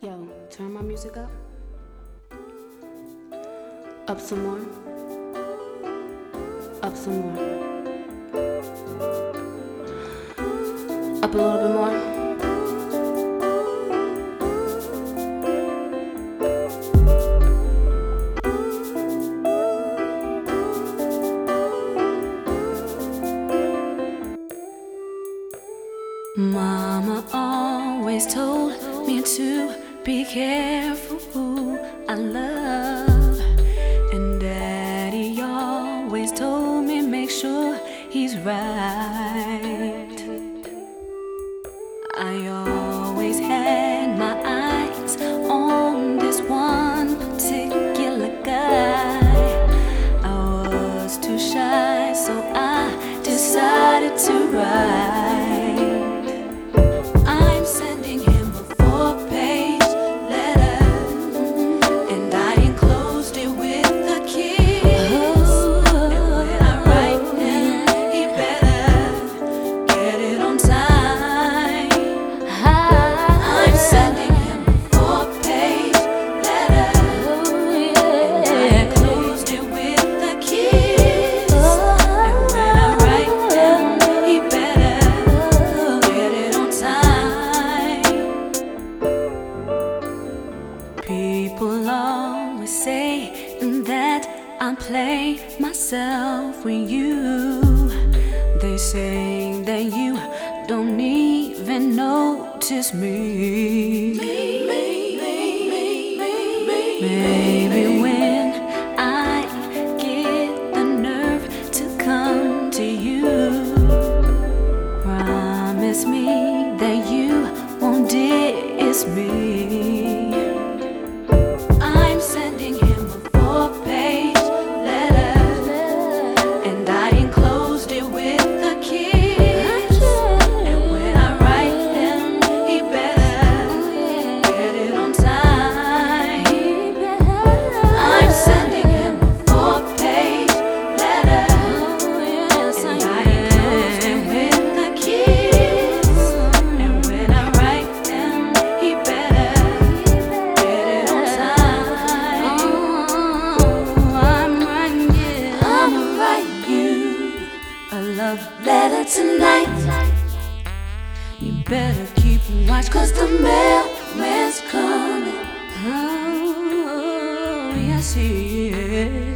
Yo, turn my music up. Up some more. Up some more. Up a little bit more. Mama always told me to be careful who I love, and Daddy always told me make sure he's right. I always had my eyes on this one particular guy. I was too shy, so I decided to write. People always say that I play myself with you. They say that you don't even notice me. Maybe when I get the nerve to come to you, promise me that you won't diss me. Sending him a 4-page letter, and I enclosed it with a kiss. And when I write him, he better get it on time. I'm sending him a 4-page letter, and I enclosed it with a kiss. And when I write him, he better get it on time. Love letter tonight. You better keep watch, 'cause the mailman's coming. Oh, yes he is.